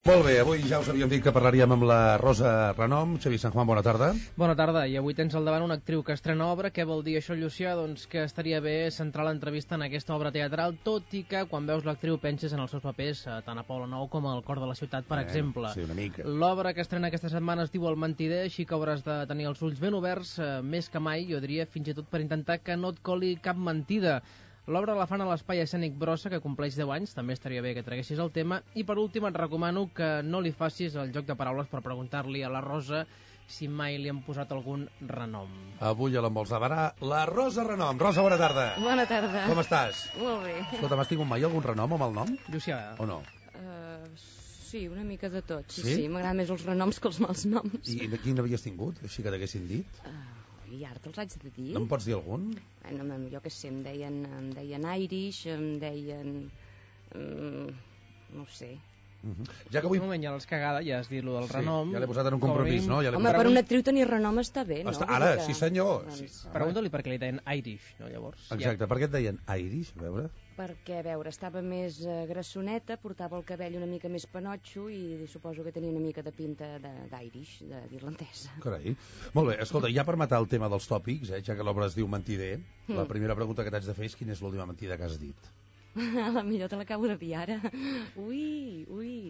Molt bé, avui ja us havíem dit que parlaríem amb la Rosa Renom. Xavi San Juan, bona tarda. Bona tarda, i avui tens al davant una actriu que estrena obra. Què vol dir això, Llucià? Doncs que estaria bé centrar l'entrevista en aquesta obra teatral, tot i que quan veus l'actriu penses en els seus papers, tant a Poble Nou com al Cor de la Ciutat, per exemple. Sí, una mica. L'obra que estrena aquesta setmana es diu El mentider, així que hauràs de tenir els ulls ben oberts, més que mai, jo diria, fins i tot per intentar que no et coli cap mentida. L'obra la fan a l'Espai Escènic Brossa, que compleix 10 anys, també estaria bé que traguessis el tema, i per últim et recomano que no li facis el joc de paraules per preguntar-li a la Rosa si mai li han posat algun renom. Avui a l'embolsavarà la Rosa Renom. Rosa, bona tarda. Bona tarda. Com estàs? Molt bé. Escolta, m'has tingut mai algun renom amb el nom? Llucià. O no? Sí, una mica de tot. Sí? Sí, m'agraden més els renoms que els mals noms. I quin havies tingut, així que t'haguessin dit? I ara te'ls haig de dir. No em pots dir algun? Bueno, jo què sé, em deien Irish, em deien... no ho sé. Ja que avui... Un moment, ja l'has cagada, ja has dit lo del renom. Ja l'he posat en un compromís, no? Ja Home, per una actriu tenir renom està bé, no? Ara, sí senyor. Doncs... Pregunta-li per què li deien Irish, no, llavors? Exacte, per què et deien Irish? A veure... Perquè, a veure, estava més grassoneta, portava el cabell una mica més panotxo i suposo que tenia una mica de pinta d'Irish, d'irlandesa. Carai. Molt bé, escolta, ja per matar el tema dels tòpics, ja que l'obra es diu Mentider, la primera pregunta que t'haig de fer és quina és l'última mentida que has dit? La millor te l'acabo de dir ara. Ui.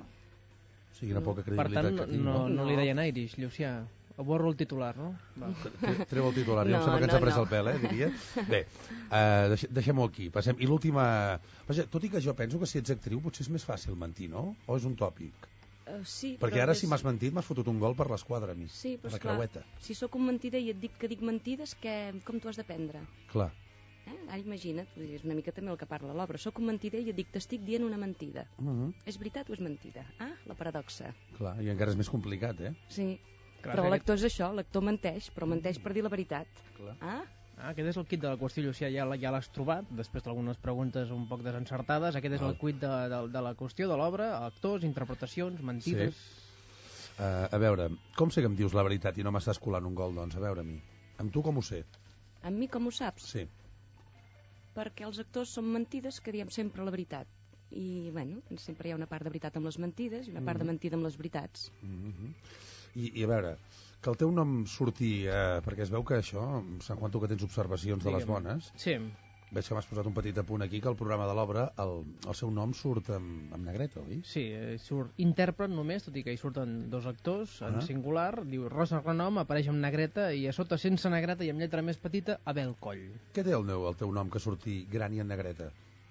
O sigui, quina poca credibilitat que tinc, no? No li deien Irish, Llucià. Borro el titular, no? Treu el titular, ja em sembla que ens ha pres el pèl, diria. Bé, deixem-ho aquí. Passem. I l'última... Vaja, tot i que jo penso que si ets actriu potser és més fàcil mentir, no? O és un tòpic? Sí, perquè ara si m'has mentit m'has fotut un gol per l'esquadra a mi, sí, però a la creueta. Si sóc un mentider i et dic que dic mentides, com t'ho has de prendre? Clar. Ara imagina't, és una mica també el que parla l'obra. Sóc un mentider i et dic t'estic dient una mentida. És veritat o és mentida? La paradoxa. Clar, i encara és més complicat, Sí. Clar, però l'actor és això, l'actor menteix, però menteix per dir la veritat. Clar. Aquest és el quid de la qüestió, Llucià, ja l'has trobat, després d'algunes preguntes un poc desencertades. Aquest és el quid de la qüestió de l'obra, actors, interpretacions, mentides... Sí. A veure, com sé que em dius la veritat i no m'estàs colant un gol, doncs? A veure, a mi. Amb tu com ho sé? Amb mi com ho saps? Sí. Perquè els actors som mentides que diem sempre la veritat. I, bueno, sempre hi ha una part de veritat amb les mentides i una part de mentida amb les veritats. I a veure, que el teu nom surti, perquè es veu que això, Sant Juan, tu que tens observacions de les bones, sí. Veig que m'has posat un petit apunt aquí, que el programa de l'obra, el seu nom surt amb negreta, oi? Sí, surt intèrpret només, tot i que hi surten dos actors, en singular, diu Rosa Renom, apareix amb negreta, i a sota, sense negreta i amb lletra més petita, Abel Coll. Què té el teu nom que surti gran i en negreta?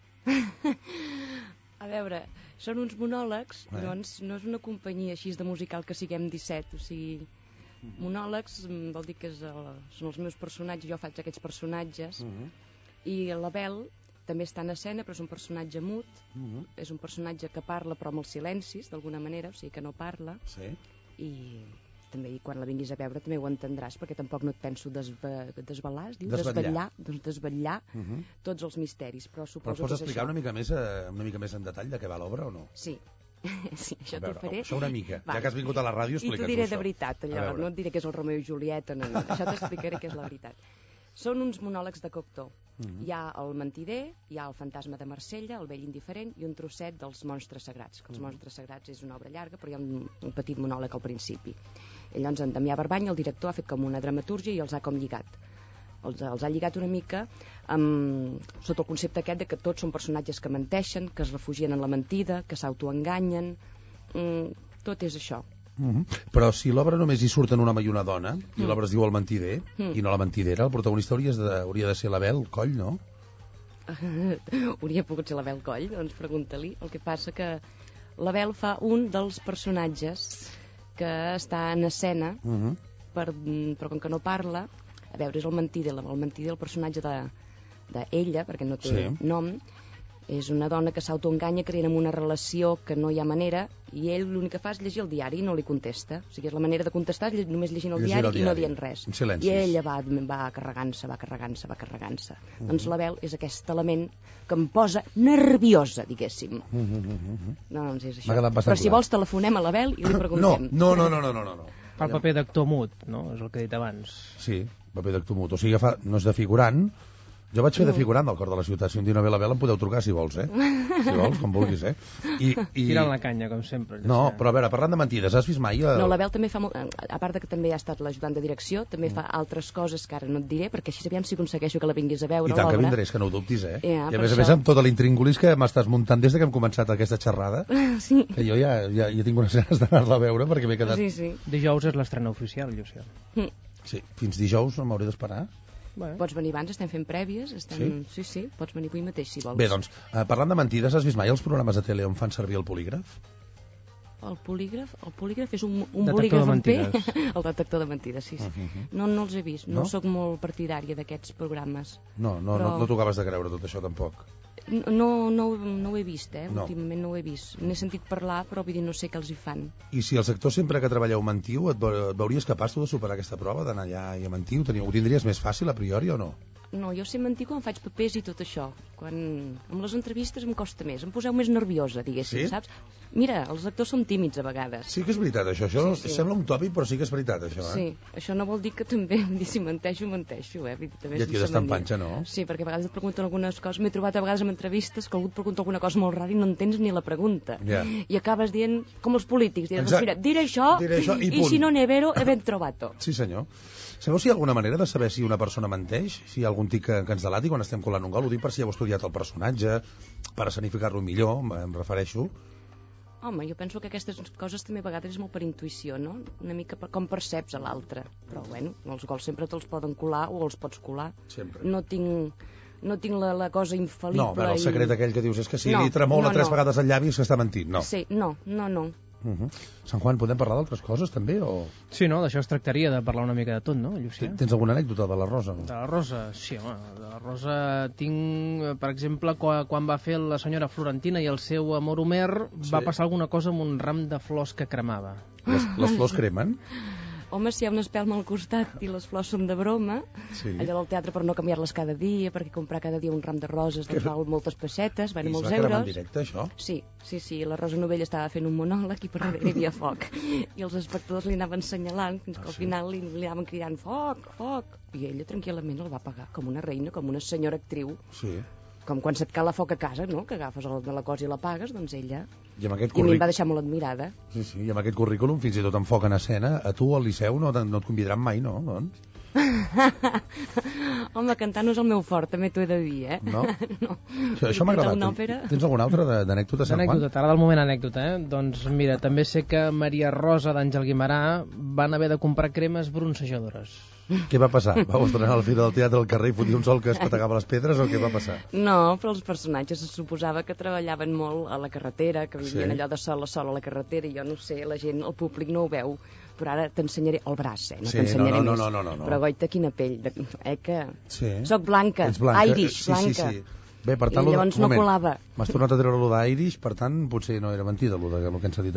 A veure, són uns monòlegs, doncs no és una companyia així de musical que siguem 17, o sigui, monòlegs vol dir que són els meus personatges, jo faig aquests personatges, i l'Abel també està en escena, però és un personatge mut, és un personatge que parla però amb els silencis, d'alguna manera, o sigui que no parla, i també quan la vinguis a veure també ho entendràs, perquè tampoc no et penso desvelar, es diu? Desvetllar tots els misteris, però suposo que és això. Però pots explicar una mica més en detall de què va l'obra o no? Sí, això t'ho faré. Això una mica, ja que has vingut a la ràdio, explica'ns-ho. I t'ho diré de veritat, allò, no et diré que és el Romeu i Julieta, no, això t'explicaré què és la veritat. Són uns monòlegs de Cocteau. Hi ha el mentider, hi ha el fantasma de Marsella, el vell indiferent i un trosset dels monstres sagrats, que els monstres sagrats és una obra llarga, però hi ha un petit monòleg al principi. I llavors en Damià Barbany, el director, ha fet com una dramatúrgia i els ha com lligat. Els ha lligat una mica sota el concepte aquest de que tots són personatges que menteixen, que es refugien en la mentida, que s'autoenganyen. Tot és això. Però si l'obra només hi surten un home i una dona i l'obra es diu El mentider i no La mentidera, el protagonista hauria de ser l'Abel Coll, no? Hauria pogut ser l'Abel Coll, doncs pregunta-li. El que passa que l'Abel fa un dels personatges que està en escena, però com que no parla, a veure, és el mentider, el personatge d'ella, perquè no té nom, és una dona que s'autoenganya creient en una relació que no hi ha manera, i ell l'únic que fa és llegir el diari i no li contesta. O sigui, és la manera de contestar només llegint el diari i no dient res. I ella va carregant-se. Doncs l'Abel és aquest element que em posa nerviosa, diguéssim. Doncs és això. Però si vols telefonem a l'Abel i li preguntem. No. Fa el paper d'actor mut, no? És el que he dit abans. Sí, paper d'actor mut. O sigui, no és de figurant, Jo vaig fer de figurant del Cor de la Ciutat. Si un dia no ve la Bel em podeu trucar, si vols, Si vols, com vulguis, Tirant la canya, com sempre. No, però a veure, parlant de mentides, has vist mai... No, la Bel també fa molt... A part que també ha estat l'ajudant de direcció, també fa altres coses que ara no et diré, perquè així aviam si aconsegueixo que la vinguis a veure. I tant que vindré, és que no ho dubtis, I a més això... amb tota l'intríngulis que m'estàs muntant des que hem començat aquesta xerrada, sí. Que jo ja tinc unes ganes d'anar-la a veure perquè m'he quedat... Sí. Dijous és l'estrena oficial, Llucià. Sí, fins dijous m'hauré d'esperar. Pots venir abans, estem fent prèvies. Sí, pots venir avui mateix, si vols. Bé, doncs, parlant de mentides, has vist mai els programes de tele on fan servir el polígraf? El polígraf és un bolígraf en P. El detector de mentides, sí. No els he vist, no sóc molt partidària d'aquests programes. No t'ho acabes de creure tot això, tampoc. No ho he vist, últimament no ho he vist. N'he sentit parlar, però vull dir, no sé què els hi fan. I si el sector sempre que treballeu mentiu, et veuries capaç tu de superar aquesta prova, d'anar allà i a mentir? Ho tindries més fàcil a priori o no? No, jo sé mentir quan faig papers i tot això. Amb les entrevistes em costa més, em poseu més nerviosa, diguéssim, saps? Mira, els actors som tímids a vegades. Sí que és veritat, això sembla un tòpic, però sí que és veritat, això, Sí, això no vol dir que també, si menteixo, I et quedes tan panxa, no? Sí, perquè a vegades et pregunten algunes coses, m'he trobat a vegades en entrevistes que algú et pregunta alguna cosa molt rara i no entens ni la pregunta. I acabes dient, com els polítics, diràs, mira, diré això i si no n'he vero, he ben trobat-ho. Sí, senyor. Sabeu si hi ha alguna manera de saber si una persona menteix? Si hi ha algun tic que ens delati quan estem colant un gol? Ho dic per si heu estudiat el personatge, per escenificar-lo millor, em refereixo. Home, jo penso que aquestes coses també a vegades és molt per intuïció, no? Una mica com perceps a l'altre. Però, bueno, els gols sempre te'ls poden colar o els pots colar. Sempre. No tinc la cosa infal·lible. No, però el secret aquell que dius és que si li tremola 3 vegades el llavi és que està mentint, no. Sí, no. Sant Juan, podem parlar d'altres coses també? Sí, no, d'això es tractaria, de parlar una mica de tot, no, Llucià? Tens alguna anècdota de la Rosa? De la Rosa, sí, home, de la Rosa tinc, per exemple, quan va fer la senyora Florentina i el seu amor Homer, va passar alguna cosa amb un ram de flors que cremava. Les flors cremen? Home, si hi ha una espelma al costat i les flors són de broma, allò del teatre per no canviar-les cada dia, perquè comprar cada dia un ram de roses doncs val moltes pessetes, van molts euros. I es va cremar en directe, això? Sí, la Rosa Novell estava fent un monòleg i per darrere hi havia foc. I els espectadors li anaven assenyalant fins que al final li anaven cridant foc. I ella tranquil·lament el va pagar com una reina, com una senyora actriu. Sí. Com quan se't cala foc a casa, no? Que agafes de la cosa i la pagues, doncs ella... I a mi em va deixar molt admirada. Sí, i amb aquest currículum, fins i tot amb foc en escena, a tu al Liceu no et convidaran mai, no? Doncs? Home, cantar no és el meu fort, també t'ho he de dir, No? Això m'ha agradat. Tens alguna altra d'anècdota, Sant Juan? T'agrada el moment anècdota, Doncs mira, també sé que Maria Rosa d'Àngel Guimerà van haver de comprar cremes bronzejadores. Què va passar? Vau estrenar la Fira del Teatre al carrer i fotia un sol que es pategava les pedres o què va passar? No, però els personatges es suposava que treballaven molt a la carretera, que vivien allò de sol a sol a la carretera, i jo no sé, la gent, el públic no ho veu, però ara t'ensenyaré el braç, no t'ensenyaré més. No. Però goita, quina pell, que... Sí. Soc blanca, Irish, blanca. Bé, per tant, i llavors no colava. M'has tornat a treure lo d'Irish, per tant, potser no era mentida el que ens ha dit.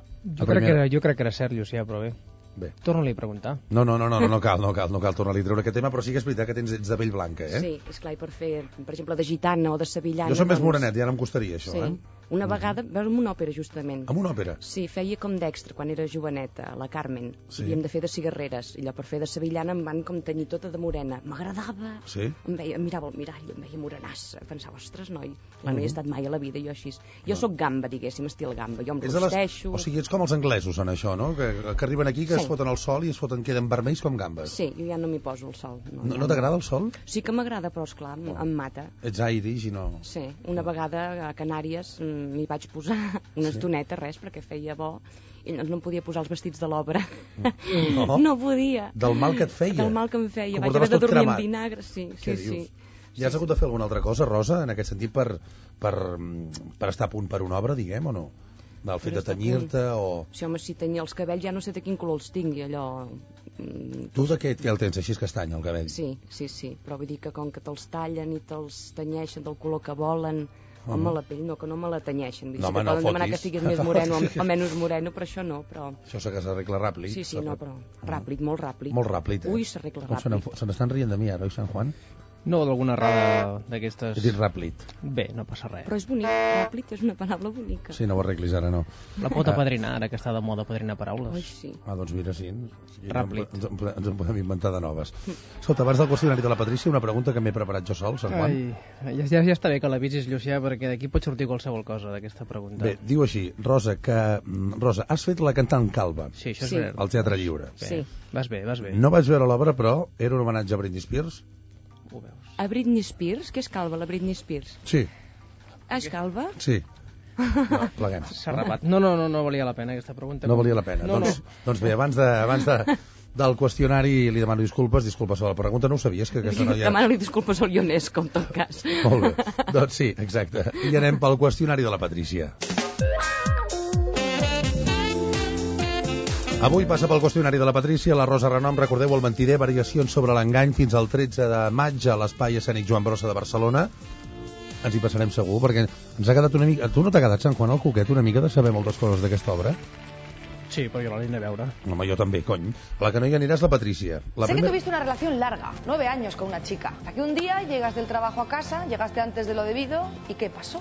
Jo crec que era cert, Llucià, però bé. Torna-li a preguntar. No cal tornar-li a treure aquest tema, però sí que és veritat que ets de pell blanca, Sí, és clar, i per fer, per exemple, de gitana o de sevillana... Jo som més morenet, i ara em costaria això, Una vegada, veus, en una òpera, justament. En una òpera? Sí, feia com d'extra, quan era joveneta, a la Carmen. Havíem de fer de cigarreres, i allò per fer de sevillana em van com tenyir tota de morena. M'agradava. Sí? Em mirava al mirall, em veia morenassa. Pensava, ostres, noi, no hi he estat mai a la vida, jo així. Jo sóc gamba, diguéssim, estil gamba. Jo em rosteixo... O sigui, ets com els anglesos en això, no? Que arriben aquí, que es foten al sol i queden vermells com gambes. Sí, jo ja no m'hi poso al sol. No t'agrada el sol? Sí que m'agrada, però esclar, em mata. Ets Irish i no... Sí, una vegada a Canàries m'hi vaig posar una estoneta, res, perquè feia bo, i llavors no em podia posar els vestits de l'obra. No podia. Del mal que et feia? Del mal que em feia. Vaig haver de dormir amb vinagre, sí. I has hagut de fer alguna altra cosa, Rosa, en aquest sentit, per estar a punt per una obra, diguem, o no? Del fet de tenyir-te o... Sí, home, si tenia els cabells ja no sé de quin color els tinc, i allò... Tu de què el tens, així és castany, el cabell? Sí, però vull dir que com que te'ls tallen i te'ls tenyeixen del color que volen... Home, la pell no, que no me la tenyeixen. No, home, poden demanar que siguis més moreno o menys moreno, però això no. Això que s'arregla ràpid. Sí, no, però ràpid, molt ràpid. Molt ràpid, Ui, s'arregla ràpid. Se n'estan rient de mi ara, oi, Sant Juan? No d'alguna errada d'aquestes... He dit ràplit. Bé, no passa res. Però és bonic, ràplit és una paraula bonica. Sí, no ho arreglis ara, no. La pot apadrinar, ara que està de moda apadrinar paraules. Oi, sí. Doncs mira, sí. Ràplit. Ens en podem inventar de noves. Escolta, abans del qüestionari de la Patrícia, una pregunta que m'he preparat jo sol, Sant Juan. Ja està bé que l'avisis, Llucià, perquè d'aquí pot sortir qualsevol cosa d'aquesta pregunta. Bé, diu així, Rosa, has fet la cantant calba. Sí, això és Sí. veritat. Al Teatre Lliure. Sí. Vas bé. No vaig veure l'obra, però era un homenatge a Britney Spears? Ho veus. A Britney Spears? Què és calva, la Britney Spears? Sí, És calva? sí. No, pleguem. S'ha rapat. No valia la pena aquesta pregunta. No valia la pena. No. Doncs bé, abans del qüestionari li demano disculpes sobre la pregunta. No ho sabies, que aquesta noia... Demano-li disculpes al Ionesco, en tot cas. Molt bé. Doncs sí, exacte. I anem pel qüestionari de la Patrícia. Avui passa pel qüestionari de la Patrícia la Rosa Renom, recordeu, el mentider, variacions sobre l'engany fins al 13 de maig a l'Espai Escènic Joan Brossa de Barcelona. Ens hi passarem segur, perquè ens ha quedat una mica... Tu no t'ha quedat, Sant Juan, el coquet, una mica de saber moltes coses d'aquesta obra? Sí, però jo l'he de veure. Home, jo també, cony. La que no hi anirà és la Patrícia. Sé que tuviste una relación larga, 9 años con una chica. Hasta que un día llegas del trabajo a casa, llegaste antes de lo debido, ¿y qué pasó?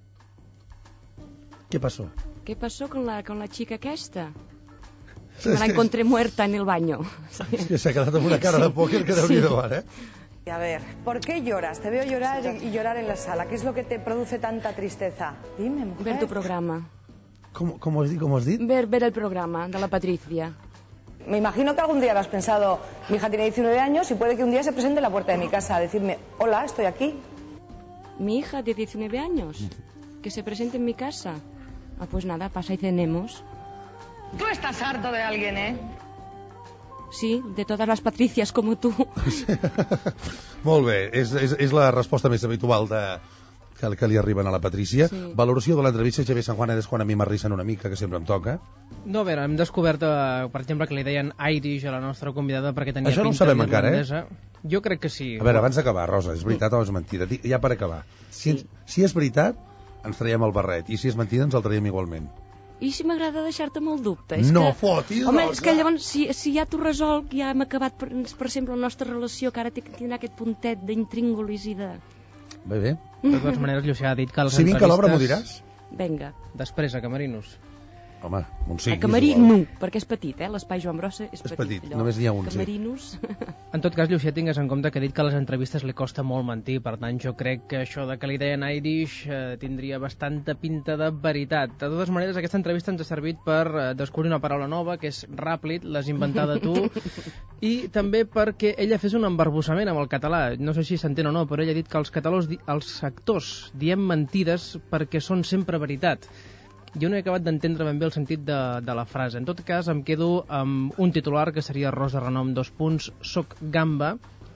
Què passó? ¿Qué pasó con la chica aquesta? Me la encontré muerta en el baño. És que s'ha quedat amb una cara de pòquer que Déu-n'hi-do, ara, A ver, ¿por qué lloras? Te veo llorar y llorar en la sala. ¿Qué es lo que te produce tanta tristeza? Dime, mujer. Ver tu programa. Com ho has dit? Ver el programa de la Patricia. Me imagino que algún día habrás pensado, mi hija tiene 19 años y puede que un día se presente en la puerta de mi casa a decirme, hola, estoy aquí. Mi hija de 19 años, que se presente en mi casa. Ah, pues nada, pasa y cenemos. Tú estás harto de alguien, ¿eh? Sí, de todas las Patricias como tú. Molt bé, és la resposta més habitual que li arriben a la Patrícia. Sí. Valoració de l'entrevista, Xavier Sant Juan, és quan a mi m'arrissen una mica, que sempre em toca. No, a veure, hem descobert, per exemple, que li deien Irish a la nostra convidada perquè tenia Això no ho pinta sabem encara, d'irlandesa. Jo crec que sí. A veure, abans d'acabar, Rosa, és veritat o és mentida? Ja per acabar. Si és veritat, ens traiem el barret, i si és mentida, ens el traiem igualment. I si m'agrada deixar-te amb el dubte? No fotis, Home, Rosa! és que llavors, si ja t'ho resolc, ja hem acabat, per exemple, la nostra relació, que ara tindrà aquest puntet d'intríngulis i de... Bé. De totes maneres, Llucià ha dit que les Si vinc a l'obra, m'ho entrevistes... diràs? Vinga. Després, a Camerinos. Home, un sí. A Camerino, perquè és petit, l'Espai Joan Brossa és petit. petit, només n'hi ha un, sí. Camerinos... En tot cas, Llucià, tingues en compte que ha dit que a les entrevistes li costa molt mentir, per tant, jo crec que això de que li deien Irish tindria bastanta pinta de veritat. De totes maneres, aquesta entrevista ens ha servit per descobrir una paraula nova, que és ràplit, l'has inventada tu, i també perquè ella fes un embarbussament amb el català. No sé si s'entén o no, però ella ha dit que els actors diem mentides perquè són sempre veritat. Jo no he acabat d'entendre ben bé el sentit de la frase. En tot cas, em quedo amb un titular que seria Rosa Renom, : soc gamba.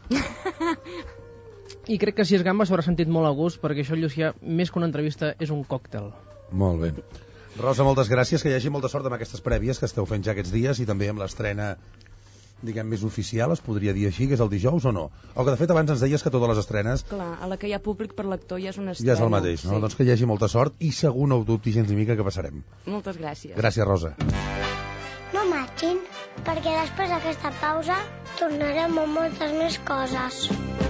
I crec que si és gamba s'haurà sentit molt a gust, perquè això, Llucià, més que una entrevista, és un còctel. Molt bé. Rosa, moltes gràcies, que hi hagi molta sort amb aquestes prèvies que esteu fent ja aquests dies i també amb l'estrena, diguem, més oficial, es podria dir així, que és el dijous o no? O que, de fet, abans ens deies que totes les estrenes... Clar, a la que hi ha públic per l'actor ja és una estrena. Ja és el mateix, no? Sí. Doncs que hi hagi molta sort i segur no ho dubti gens ni mica que passarem. Moltes gràcies. Gràcies, Rosa. No marxin, perquè després d'aquesta pausa tornarem amb moltes més coses.